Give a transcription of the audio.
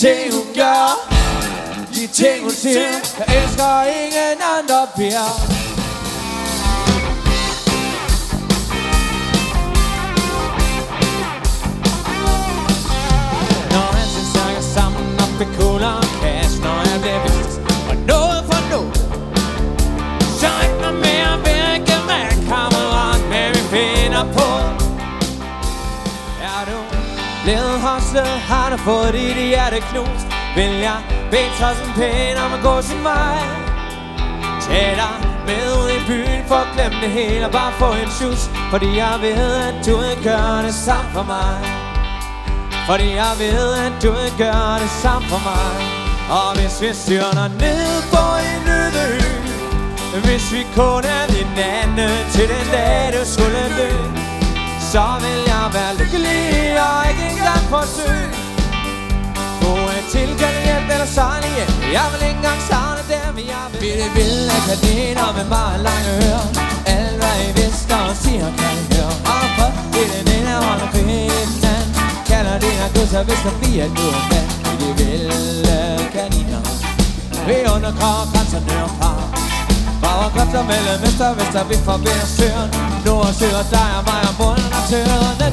ting hun gør, de ting hun siger, jeg elsker ingen andre piger. Når han snakker sammen op ved Cola Cash, når jeg bliver vist og noget for noget, så ikke noget mere virke med kammerat, men vi finder på. Er du blevet hostlet, har du fået dit hjerte knust, vil jeg bede tossen pæn om at gå til mig. Tag dig med ud i byen for at glemme det hele og bare få en sjus, fordi jeg ved at du ikke gør det samme for mig. Fordi jeg ved at du ikke gør det samme for mig. Og hvis vi styrner ned på en øde ø, hvis vi kun er hinanden til den dag du skulle dø, så vil jeg være lykkelig og ikke engang forsøge få et tilkaldt hjem eller sejle hjem. Jeg vil ikke engang savne dem, jeg vil det vilde akadiner med meget lange ører. Alt hvad I vidste og siger kan I høre. Og for det den ene holder kvinden, kalder det her gud, så hvis der bliver du en mand. I de vilde kaniner vi undergraver grænserne og par. Brager kræfter mellem øster og vester, vi forbinder søren. Nord og syd og dig og mig og munden og tøren.